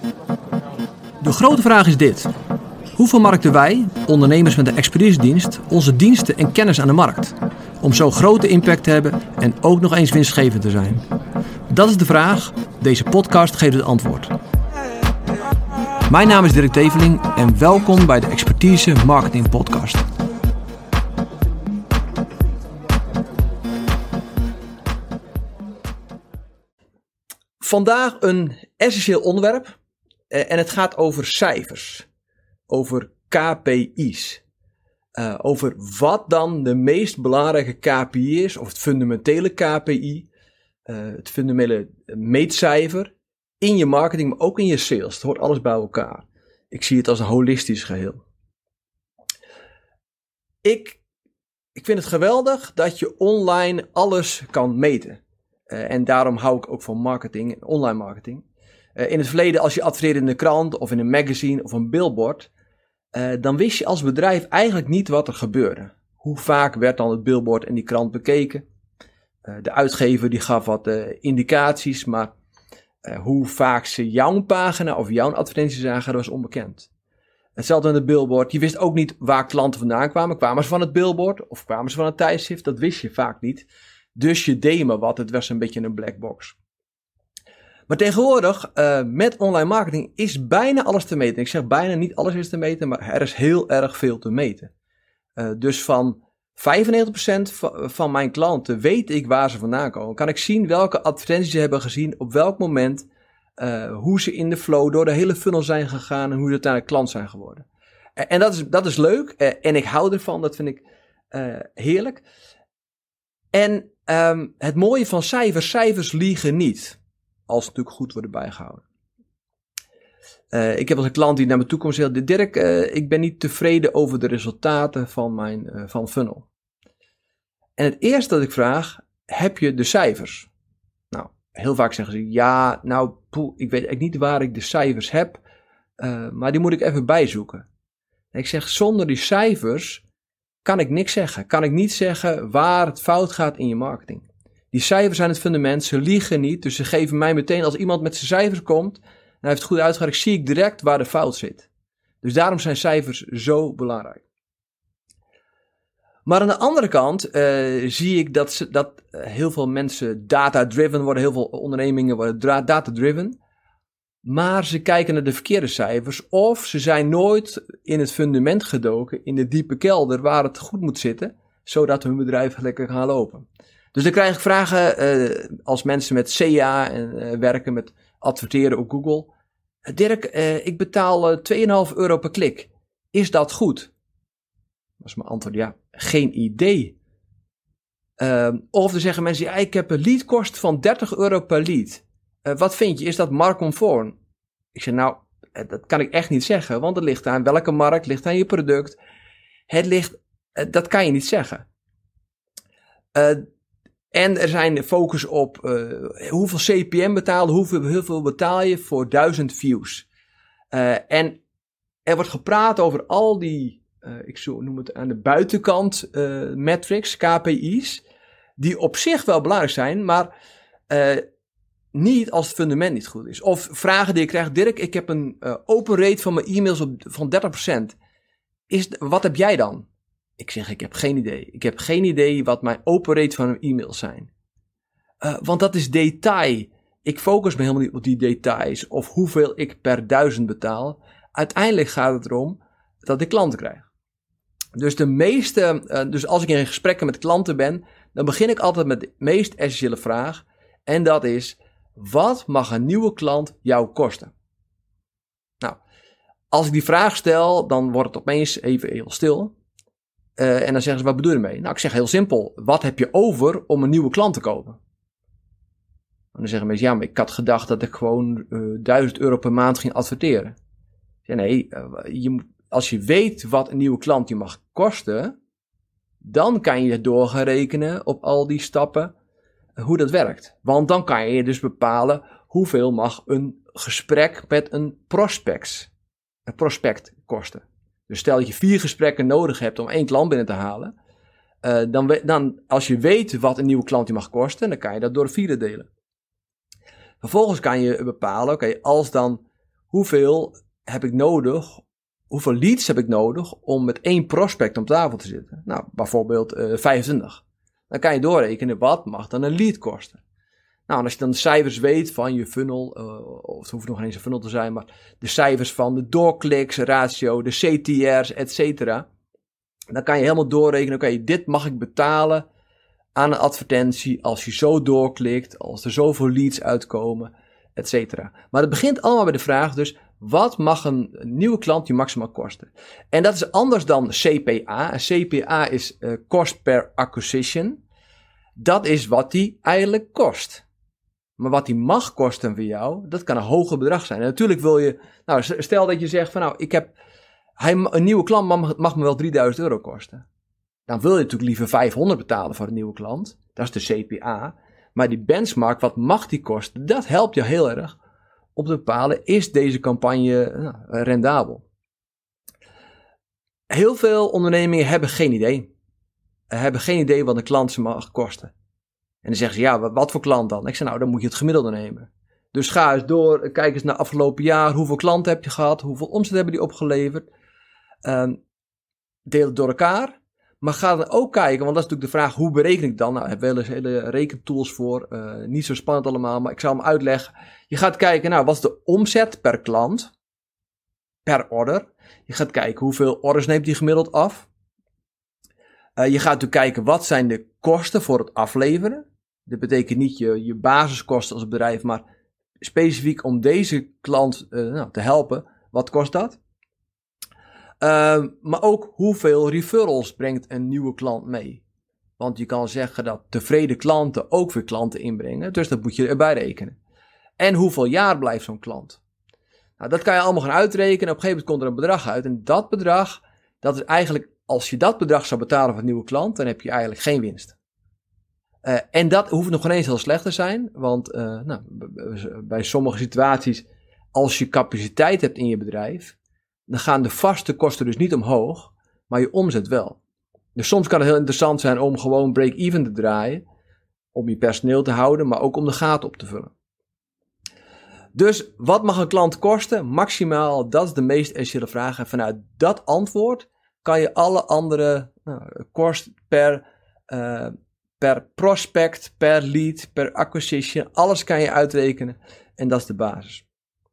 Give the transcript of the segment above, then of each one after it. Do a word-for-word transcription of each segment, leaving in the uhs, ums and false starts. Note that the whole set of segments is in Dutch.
De grote vraag is dit. Hoe vermarkten wij, ondernemers met een expertisedienst, onze diensten en kennis aan de markt? Om zo grote impact te hebben en ook nog eens winstgevend te zijn. Dat is de vraag. Deze podcast geeft het antwoord. Mijn naam is Dirk Teveling en welkom bij de Expertise Marketing Podcast. Vandaag een essentieel onderwerp en het gaat over cijfers, over K P I's. Uh, over wat dan de meest belangrijke K P I is, of het fundamentele K P I, uh, het fundamentele meetcijfer in je marketing, maar ook in je sales. Het hoort alles bij elkaar. Ik zie het als een holistisch geheel. Ik, ik vind het geweldig dat je online alles kan meten. Uh, en daarom hou ik ook van marketing, online marketing. Uh, in het verleden, als je adverteerde in de krant of in een magazine of een billboard, uh, dan wist je als bedrijf eigenlijk niet wat er gebeurde. Hoe vaak werd dan het billboard en die krant bekeken? Uh, de uitgever die gaf wat uh, indicaties, maar uh, hoe vaak ze jouw pagina of jouw advertentie zagen, dat was onbekend. Hetzelfde met de billboard. Je wist ook niet waar klanten vandaan kwamen. Kwamen ze van het billboard of kwamen ze van een tijdschrift? Dat wist je vaak niet. Dus je deed maar wat. Het was een beetje een black box. Maar tegenwoordig, uh, met online marketing, is bijna alles te meten. Ik zeg bijna niet alles is te meten, maar er is heel erg veel te meten. Uh, dus van vijfennegentig procent van mijn klanten weet ik waar ze vandaan komen. Kan ik zien welke advertenties ze hebben gezien, op welk moment, uh, hoe ze in de flow door de hele funnel zijn gegaan en hoe ze uiteindelijk klant zijn geworden. Uh, en dat is, dat is leuk uh, en ik hou ervan, dat vind ik uh, heerlijk. En um, het mooie van cijfers, cijfers liegen niet. Als ze natuurlijk goed worden bijgehouden. Uh, ik heb als een klant die naar me toe komt en zegt: Dirk, uh, ik ben niet tevreden over de resultaten van mijn uh, van funnel. En het eerste dat ik vraag: heb je de cijfers? Nou, heel vaak zeggen ze: ja, nou, poeh, ik weet eigenlijk niet waar ik de cijfers heb, uh, maar die moet ik even bijzoeken. En ik zeg: zonder die cijfers kan ik niks zeggen. Kan ik niet zeggen waar het fout gaat in je marketing. Die cijfers zijn het fundament, ze liegen niet, dus ze geven mij meteen, als iemand met zijn cijfers komt, en hij heeft het goed uitgewerkt, zie ik direct waar de fout zit. Dus daarom zijn cijfers zo belangrijk. Maar aan de andere kant uh, zie ik dat, ze, dat heel veel mensen data-driven worden, heel veel ondernemingen worden data-driven, maar ze kijken naar de verkeerde cijfers of ze zijn nooit in het fundament gedoken, in de diepe kelder waar het goed moet zitten, zodat hun bedrijf lekker kan lopen. Dus dan krijg ik vragen uh, als mensen met C A en uh, werken met adverteren op Google. Dirk, uh, ik betaal uh, twee komma vijf euro per klik. Is dat goed? Dat is mijn antwoord, ja, geen idee. Uh, of dan zeggen mensen, ja, ik heb een leadkost van dertig euro per lead. Uh, wat vind je, is dat marktconform? Ik zeg, nou, dat kan ik echt niet zeggen, want het ligt aan welke markt, ligt aan je product. Het ligt, uh, dat kan je niet zeggen. Uh, En er zijn focus op uh, hoeveel C P M betalen, hoeveel, hoeveel betaal je voor duizend views. Uh, en er wordt gepraat over al die, uh, ik zo noem het aan de buitenkant uh, metrics, K P I's, die op zich wel belangrijk zijn, maar uh, niet als het fundament niet goed is. Of vragen die ik krijg: Dirk, ik heb een uh, open rate van mijn e-mails op, van dertig procent. Is, wat heb jij dan? Ik zeg, ik heb geen idee. Ik heb geen idee wat mijn open rate van mijn e-mails zijn. Uh, want dat is detail. Ik focus me helemaal niet op die details of hoeveel ik per duizend betaal. Uiteindelijk gaat het erom dat ik klanten krijg. Dus de meeste, uh, dus als ik in gesprekken met klanten ben, dan begin ik altijd met de meest essentiële vraag. En dat is: wat mag een nieuwe klant jou kosten? Nou, als ik die vraag stel, dan wordt het opeens even heel stil. Uh, en dan zeggen ze: wat bedoel je ermee? Nou, ik zeg heel simpel: wat heb je over om een nieuwe klant te kopen? En dan zeggen mensen: ja, maar ik had gedacht dat ik gewoon uh, duizend euro per maand ging adverteren. Ja, nee, uh, je, als je weet wat een nieuwe klant je mag kosten, dan kan je door gaan rekenen op al die stappen uh, hoe dat werkt. Want dan kan je dus bepalen hoeveel mag een gesprek met een prospect, een prospect kosten. Dus stel dat je vier gesprekken nodig hebt om één klant binnen te halen. Uh, dan, dan, als je weet wat een nieuwe klant je mag kosten, dan kan je dat door vier delen. Vervolgens kan je bepalen, oké, okay, als dan, hoeveel heb ik nodig, hoeveel leads heb ik nodig om met één prospect om tafel te zitten? Nou, bijvoorbeeld uh, vijfentwintig. Dan kan je doorrekenen, wat mag dan een lead kosten? Nou, en als je dan de cijfers weet van je funnel, uh, of het hoeft nog geen eens een funnel te zijn, maar de cijfers van de doorkliks, ratio, de C T R's, et cetera. Dan kan je helemaal doorrekenen, oké, okay, dit mag ik betalen aan een advertentie als je zo doorklikt, als er zoveel leads uitkomen, et cetera. Maar het begint allemaal bij de vraag dus, wat mag een nieuwe klant je maximaal kosten? En dat is anders dan C P A. C P A is uh, cost per acquisition. Dat is wat die eigenlijk kost. Maar wat die mag kosten voor jou, dat kan een hoger bedrag zijn. En natuurlijk wil je, nou stel dat je zegt van nou, ik heb, hij, een nieuwe klant mag, mag me wel drieduizend euro kosten. Dan wil je natuurlijk liever vijfhonderd betalen voor een nieuwe klant. Dat is de C P A. Maar die benchmark, wat mag die kosten? Dat helpt je heel erg om te bepalen, is deze campagne nou, rendabel? Heel veel ondernemingen hebben geen idee. Hebben geen idee wat een klant ze mag kosten. En dan zeggen ze, ja, wat voor klant dan? Ik zeg, nou, dan moet je het gemiddelde nemen. Dus ga eens door, kijk eens naar afgelopen jaar. Hoeveel klanten heb je gehad? Hoeveel omzet hebben die opgeleverd? Um, deel het door elkaar. Maar ga dan ook kijken, want dat is natuurlijk de vraag, hoe bereken ik dan? Nou, ik heb wel eens hele rekentools voor. Uh, niet zo spannend allemaal, maar ik zal hem uitleggen. Je gaat kijken, nou, wat is de omzet per klant? Per order. Je gaat kijken, hoeveel orders neemt die gemiddeld af? Uh, je gaat natuurlijk kijken, wat zijn de kosten voor het afleveren? Dat betekent niet je, je basiskosten als bedrijf, maar specifiek om deze klant uh, nou, te helpen. Wat kost dat? Uh, maar ook hoeveel referrals brengt een nieuwe klant mee. Want je kan zeggen dat tevreden klanten ook weer klanten inbrengen. Dus dat moet je erbij rekenen. En hoeveel jaar blijft zo'n klant? Nou, dat kan je allemaal gaan uitrekenen. Op een gegeven moment komt er een bedrag uit. En dat bedrag, dat is eigenlijk, als je dat bedrag zou betalen voor een nieuwe klant, dan heb je eigenlijk geen winst. Uh, en dat hoeft nog geen eens heel slecht te zijn. Want uh, nou, bij sommige situaties, als je capaciteit hebt in je bedrijf, dan gaan de vaste kosten dus niet omhoog, maar je omzet wel. Dus soms kan het heel interessant zijn om gewoon break-even te draaien, om je personeel te houden, maar ook om de gaten op te vullen. Dus wat mag een klant kosten? Maximaal, dat is de meest essentiële vraag. En vanuit dat antwoord kan je alle andere nou, kost per, uh, per prospect, per lead, per acquisition, alles kan je uitrekenen. En dat is de basis.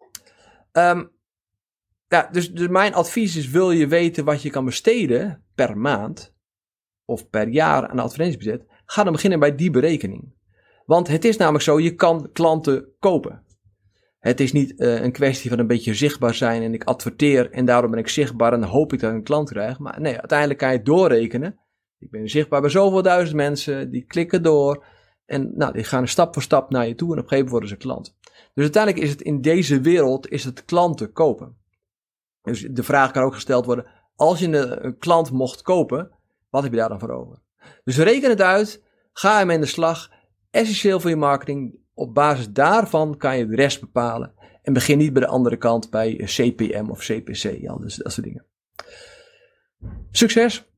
Um, Ja, dus, dus mijn advies is, wil je weten wat je kan besteden per maand of per jaar aan advertentiebudget, ga dan beginnen bij die berekening. Want het is namelijk zo, je kan klanten kopen. Het is niet uh, een kwestie van een beetje zichtbaar zijn en ik adverteer en daarom ben ik zichtbaar en dan hoop ik dat ik een klant krijg. Maar nee, uiteindelijk kan je het doorrekenen. Ik ben zichtbaar bij zoveel duizend mensen, die klikken door en nou, die gaan stap voor stap naar je toe en op een gegeven moment worden ze klant. Dus uiteindelijk is het in deze wereld, is het klanten kopen. Dus de vraag kan ook gesteld worden, als je een, een klant mocht kopen, wat heb je daar dan voor over? Dus reken het uit, ga ermee aan de slag, essentieel voor je marketing. Op basis daarvan kan je de rest bepalen. En begin niet bij de andere kant bij C P M of C P C, ja, dus dat soort dingen. Succes!